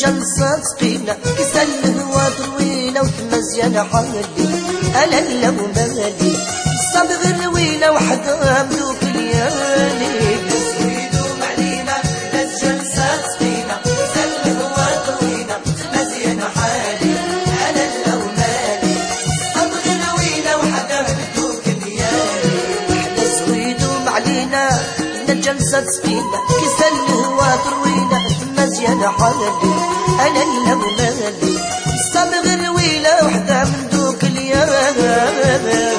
الجلسة تقينا كسل الهوى طويلة وتمزيان حالي أنا لو مالي الصبغ الرويلة وحدها مدوك ليالي يدوم علينا الجلسة تقينا كسل الهوى طويلة تمزيان حالي أنا لو مالي الصبغ الرويلة وحدها مدوك ليالي وحدة زويدوم علينا الجلسة تقينا كسل الهوى طويلة تمزيان حالي أنا لو مالي الصبغ الرويلة وحدها مدوك ليالي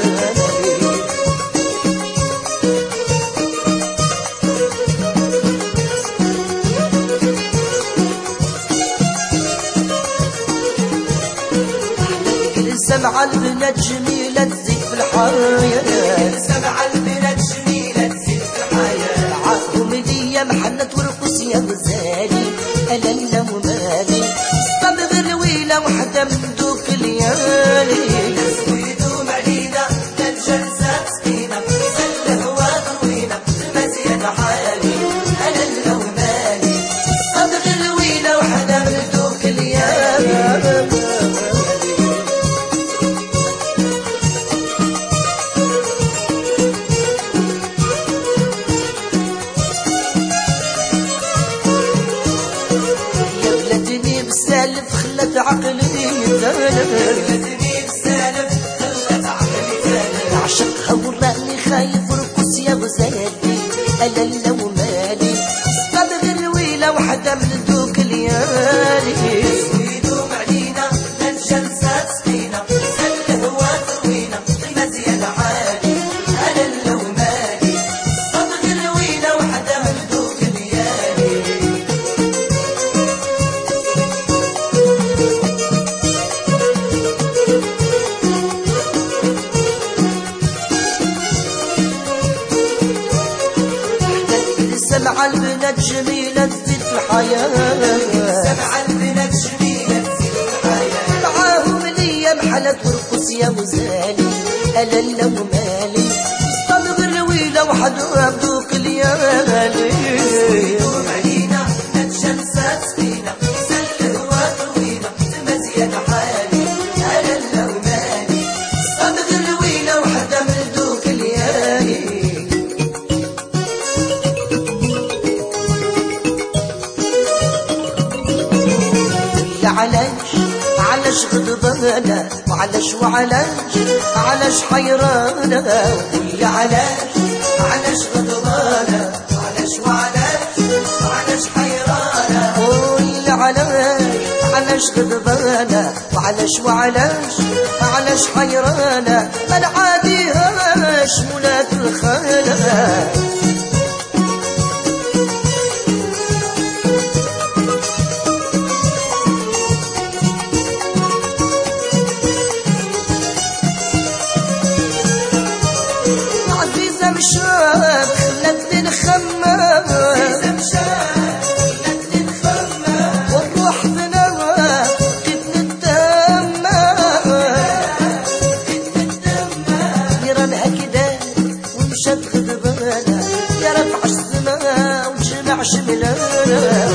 سمع البنات جميلة تزيد في الحياة سمع البنات جميلة تزيد في الحياة معاهم ليا محنة ورقص يا غزالي أنا ومالي الصبغ الرويلة وحدة من دوك ليالي ويدوم علينا الجلسة تقينا كسل الهوى طويلة تمزيان حالي أنا لو مالي الصبغ الرويلة وحدة من دوك ليالي خلت عقلي خلتني بسالف خلت عقلي زالف عشقها وراني خايف رقص يا غزالي أنا لو مالي الصبغ الرويلة وحدة من دوك ليالي ويدوم علينا الجلسة تقينا كسل الهوى طويلة تمزيان حالي أنا لو مالي الصبغ الرويلة وحدة من دوك ليالي سمع البنات جميلة تزيد في الحياة سمع البنات جميلة تزيد في الحياة معاهم ليا محلة ورقص يا غزالي أنا لو مالي الصبغ الرويلة وحدها بدوك ليالي ويدوم علينا الجلسة تقينا كسل الهوى طويلة تمزيان حالي أنا لو مالي الصبغ الرويلة وحدها من دوك ليالي علاش غضبانة وعلاش حيرانة قولي علاش غضبانة وعلاش حيرانة قولي علاش غضبانة وعلاش حيرانة ما نعاديهاش مولات الخالة مشاب خلتني نخمم والروح في نار كيف نتدمى نيرانها كدا ومشات غضبانة يا رفع السما وجمع شملانا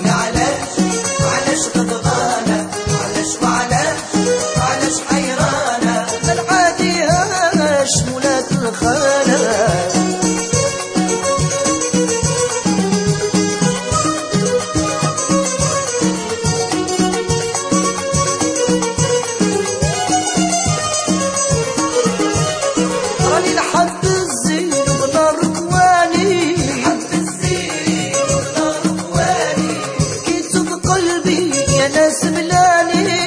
علاش غضبانة وعلاش حيرانة ما نعاديهاش مولات الخالة راني لحد الزين ونار كواني كيتو بقلبي يا ناس ملاني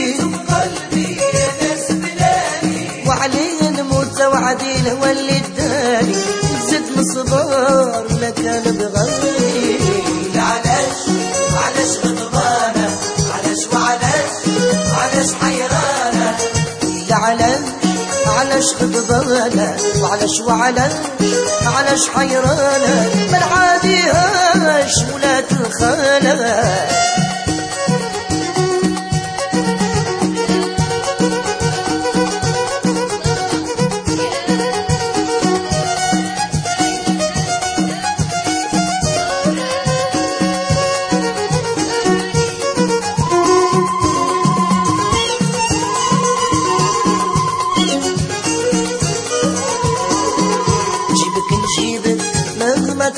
وعليه نموت وعديل هو اللي اداني زد مصبار لا كان بغالي علاش غضبانة وعلاش حيرانة علاش غضبانة وعلاش حيرانة ما نعاديهاش ولات الخالة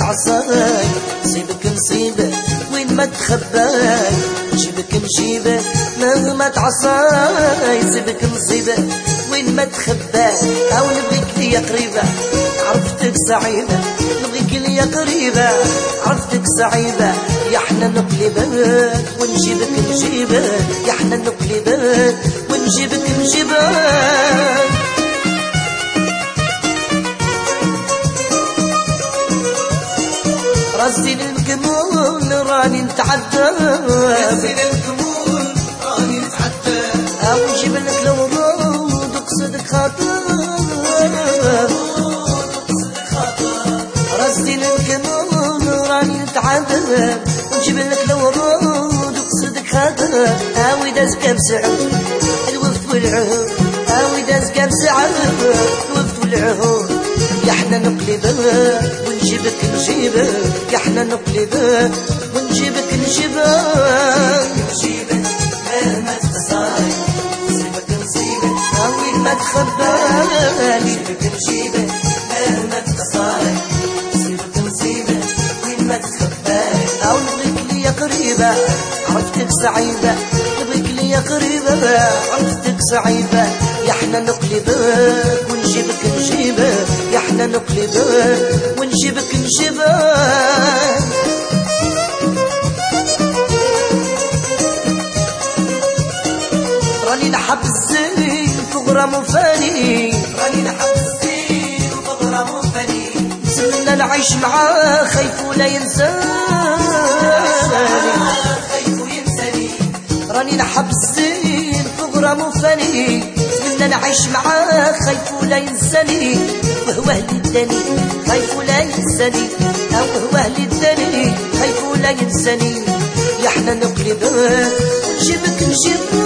تعصاي نصيبك نصيبه وين ما تخباي نجيبك نجيبه مهما تعصاي نصيبك نصيبه وين ما تخباي او نبغيك ليا قريبه عرفتك صعيبه نبغيك ليا قريبه عرفتك صعيبه يا حنا نقلبك ونجيبك نجيبك يا حنا نقلبك ونجيبك نجيبك راسي للكمون راني نتعذب راسي للكمون راني نتعذب او نجيب لك الورود وقصدك خاطر راسي للكمون راني نتعذب ونجيب لك الورود وقصدك خاطر اوي داز كام سعود الوفد والعهود اوي داز كام سعود الوفد والعهود يا حنا نقلبك ونجيبك نجيبك يا حنا نقلبك ونجيبك نجيبك نجيبك مهما تقصاي نصيبك نصيبك وين ما تخبالي نجيبك نجيبك مهما تقصاي نصيبك نصيبك وين ما تخباي او نبغيك ليا قريبه عرفتك صعيبه نبغيك ليا قريبه عرفتك صعيبه يا حنا نقلبك ونجيبك نجيبك يا حنا نقلبك ونجيبك نجيبك راني نحب الزين تغرم وفاني راني نحب الزين وتغرم وفاني نتمنى نعيش معاه خايف ولا ينساني خايف وينساني راني نحب الزين تغرم وفاني نتمنى نعيش معاه خايف ولا ينساني وهو اهلي الدني خايف ولا ينساني او هو اهلي الدني خايف ولا ينساني يا حنا نقلبك ونجيبك نجيبك